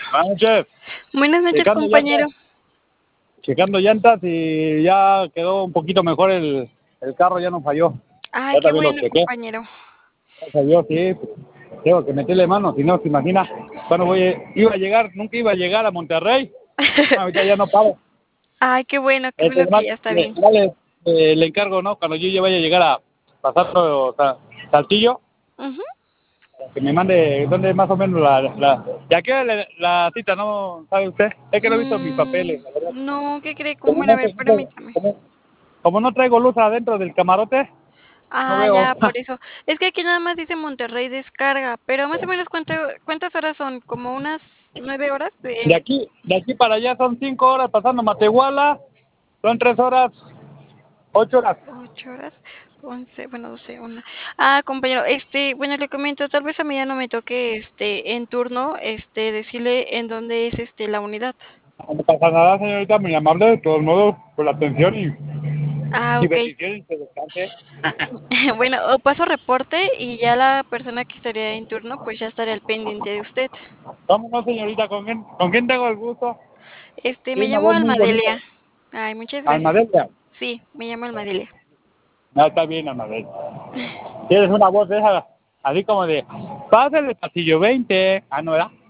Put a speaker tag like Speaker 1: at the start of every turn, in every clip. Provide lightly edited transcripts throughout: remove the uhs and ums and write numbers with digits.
Speaker 1: Buenas noches.
Speaker 2: Buenas noches,
Speaker 1: Checando
Speaker 2: compañero.
Speaker 1: llantas, checando llantas y ya quedó un poquito mejor el carro, ya no falló.
Speaker 2: Ay,
Speaker 1: Ya
Speaker 2: qué
Speaker 1: también lo
Speaker 2: bueno,
Speaker 1: chequé.
Speaker 2: compañero.
Speaker 1: Ya falló, sí. Tengo que meterle mano, si no, se imagina. Cuando iba a llegar, nunca iba a llegar a Monterrey. Ahorita ya no pago.
Speaker 2: Ay, qué bueno que
Speaker 1: Además,
Speaker 2: ya está bien.
Speaker 1: le encargo, ¿no? Cuando yo ya vaya a llegar a pasar Saltillo,
Speaker 2: Ujú.
Speaker 1: que me mande dónde más o menos ya queda la cita, ¿no? ¿Sabe usted? Es que no he visto mis papeles, la verdad.
Speaker 2: No, ¿qué cree?
Speaker 1: Como
Speaker 2: Bueno, a
Speaker 1: no,
Speaker 2: ver, permítame.
Speaker 1: como no traigo luz adentro del camarote, no
Speaker 2: Ah,
Speaker 1: veo.
Speaker 2: ya, por eso. Es que aquí nada más dice Monterrey descarga, pero más o menos cuántas horas son, como unas 9 horas
Speaker 1: De aquí para allá son 5 horas pasando Matehuala, son 3 horas, 8 horas.
Speaker 2: 8 horas, 11, bueno, 12, una. Compañero, bueno, le comento, tal vez a mí ya no me toque, en turno, decirle en dónde es, la unidad.
Speaker 1: No pasa nada, señorita, muy amable, de todos modos, por la atención y
Speaker 2: Ok.
Speaker 1: bendiciones, que descanse.
Speaker 2: Bueno, o paso reporte y ya la persona que estaría en turno, pues ya estaría al pendiente de usted.
Speaker 1: ¿Cómo no, señorita? ¿Con quién tengo el gusto?
Speaker 2: Me
Speaker 1: Tiene una
Speaker 2: llamo
Speaker 1: voz muy bonita.
Speaker 2: Almadelia. Ay, muchas gracias.
Speaker 1: Almadelia.
Speaker 2: Sí, me llamo Almadelia.
Speaker 1: No, está bien, Almadelia. Tienes una voz de esa, así como de, pásale pasillo 20. Ah, ¿no era?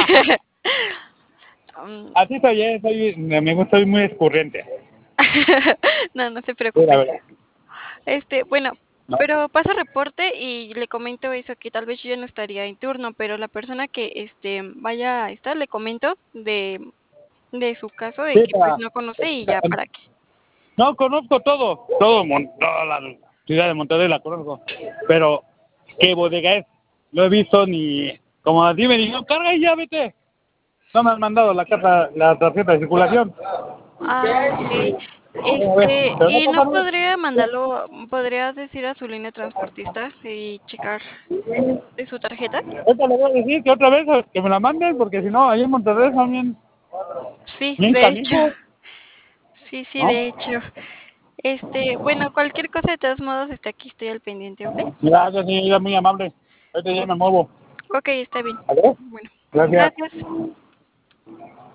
Speaker 2: Mm,
Speaker 1: Así soy, me gusta, soy muy escurriente.
Speaker 2: No, no se
Speaker 1: Sí, la
Speaker 2: preocupe.
Speaker 1: verdad.
Speaker 2: Bueno,
Speaker 1: ¿No?
Speaker 2: pero paso reporte y le comento eso, que tal vez yo ya no estaría en turno, pero la persona que vaya a estar, le comento de su caso, de
Speaker 1: Sí,
Speaker 2: que pues no conoce y ya para qué.
Speaker 1: no, conozco toda la ciudad de Monterrey la conozco, pero ¿qué bodega es? No he visto ni, como así me dijeron, carga y ya vete. No me han mandado la tarjeta de circulación.
Speaker 2: Ok.
Speaker 1: A ver, pero no
Speaker 2: Y no
Speaker 1: pasa nada.
Speaker 2: podría mandarlo, podría decir a su línea transportista y checar de su tarjeta.
Speaker 1: Ahorita le voy a decir que otra vez que me la manden, porque si no, ahí en Monterrey son bien,
Speaker 2: Sí,
Speaker 1: bien
Speaker 2: de hecho.
Speaker 1: canijos,
Speaker 2: Sí, sí,
Speaker 1: ¿no?
Speaker 2: de hecho. Bueno, cualquier cosa de todos modos, aquí estoy al pendiente, ¿ok?
Speaker 1: Gracias, señorita, muy amable. Ahorita ya me muevo.
Speaker 2: Ok, está bien.
Speaker 1: ¿Vale?
Speaker 2: Bueno,
Speaker 1: Gracias.
Speaker 2: gracias.